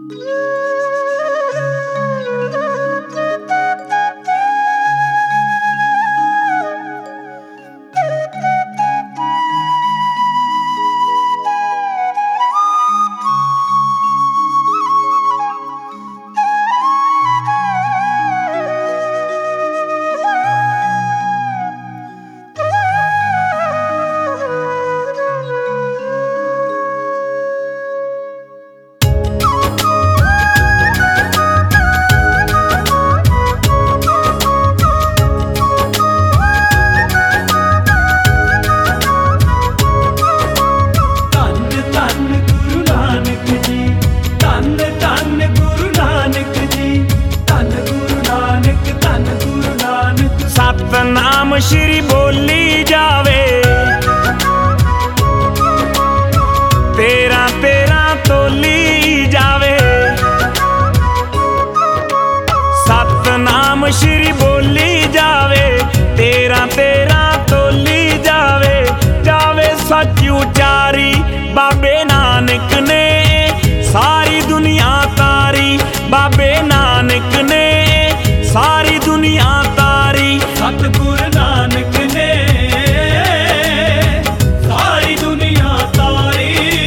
सतनाम श्री बोली जावे, तेरा तेरा तोली जावे। सतनाम श्री बोली जावे, तेरा तेरा तोली जावे। जावे सच उचारी बाबे नानक ने सारी दुनिया तारी। बाबे नानक ने सारी दुनिया तारी। सतगुरु नानक ने सारी दुनिया तारी।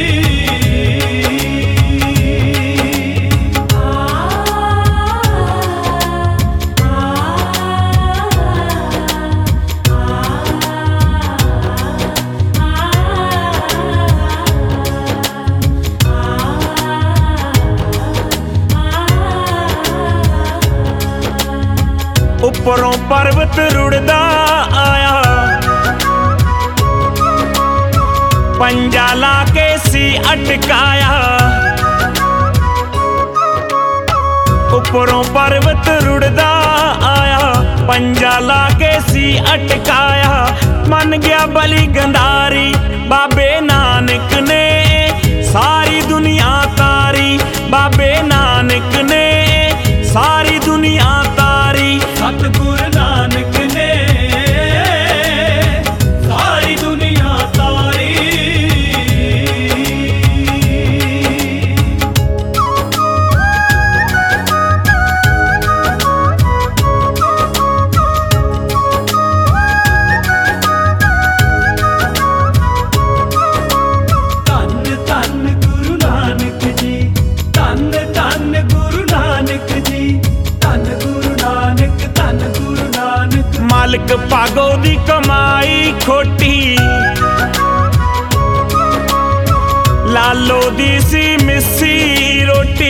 उपरों पर्वत रुड़दा आया, पंजा ला के सी अटकाया। उपरों पर्वत रुड़दा आया, पंजा ला के सी अटकाया। मन गया बली गंधारी, बाबे नानक ने सारी दुनिया तारी। बाबे नानक ने सारी दुनिया तारी। सतगुरु नानक ने सारी दुनिया तारी। धन धन गुरु नानक जी, धन धन गुरु नानक जी। धन गुरु नानक, धन गुरु नानक। मालिक भागो दी कमाई खोटी, लालो दी सी मिस्सी रोटी।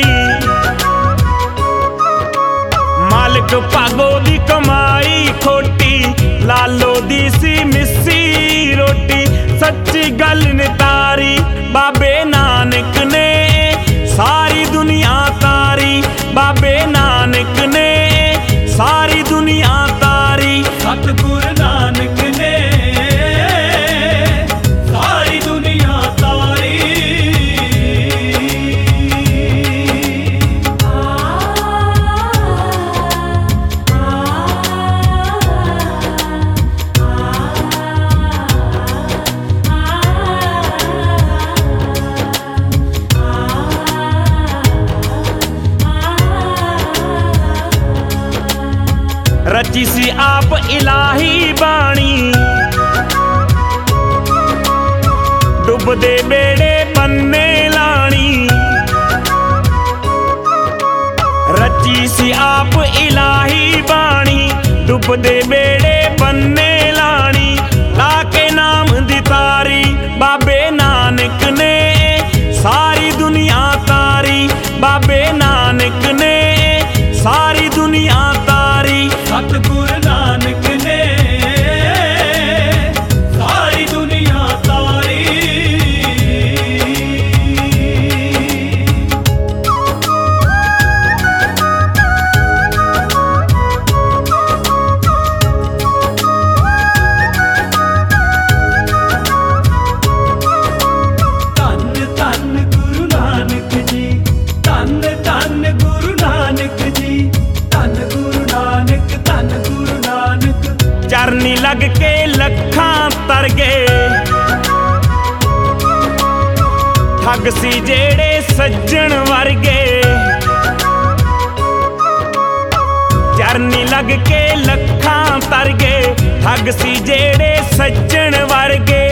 मालिक भागो दी कमाई खोटी, लालो दी सी मिस्सी रोटी। सच्ची गल नितारी, बाबे नानक ने सारी दुनिया तारी। बाबे नानक ने सारी दुनिया तारी। सतगुरु नानक ने सारी दुनिया तारी। रची सी आप इलाही बाणी, डुबदे बेड़े पन्ने लानी। रची सी आप इलाही बाणी, डुबदे बेड़े पन्ने लानी। लाके नाम दी तारी, बाबे नानक ने सारी दुनिया तारी। बाबे नानक ने सारी दुनिया तारी। सतगुरु नानक ने सारी दुनिया तारी। धन धन गुरु नानक जी, धन धन गुरु नानक जी। धन गुरु नानक, धन गुरु नानक। चरनी लग के लखां तर गए, ठग सी जेड़े सज्जन वर्गे। ਕਰਨੀ ਲੱਗ ਕੇ ਲੱਖਾਂ ਤਰ ਗਏ, ਠੱਗ ਸੀ ਜਿਹੜੇ ਸੱਜਣ ਵਰਗੇ।